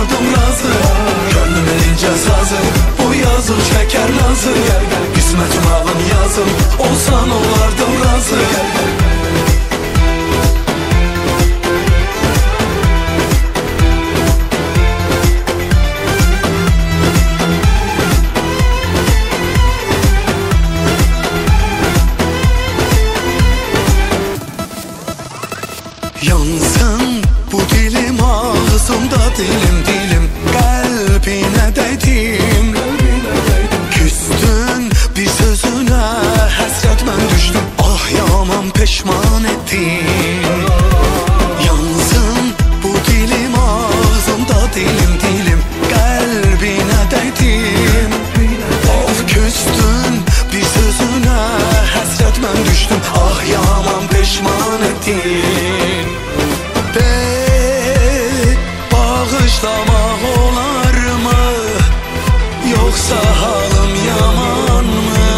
olardım razı. Gönlümün ince sazı, bu yazı çeker nazı. Qismətim alın yazım, olsan olardım razı. Yansın bu dilim, ağzımda dilim dilim, kalbine değdim. Küstün bir sözüne, hasret ben düştüm, ah yaman peşman ettim. Yansın bu dilim, ağzımda dilim dilim, kalbine değdim. Of küstün bir sözüne, hasret ben düştüm, ah yaman peşman ettim. Bağışlamak olar mı, yoksa halım yaman mı?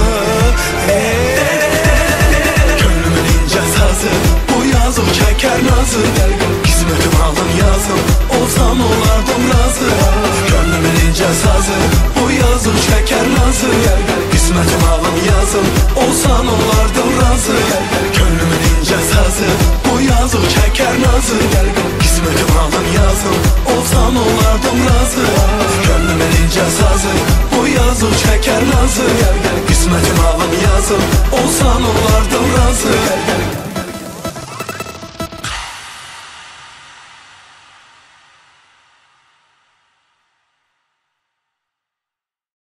Gönlümün ince sazı, bu yazı çeker nazı. Qismətim alın yazım, olsam olardım razı. Gönlümün ince sazı, bu yazı çeker nazı. Qismətim alın yazım, olsan olardım razı. Gönlümün ince sazı, bu yazı çeker nazı. Qismətim alın yazım, olsan olardım razı. Gönlümün ince sazı, bu yazı çeker nazı. Qismətim alın yazım, olsan olardım razı.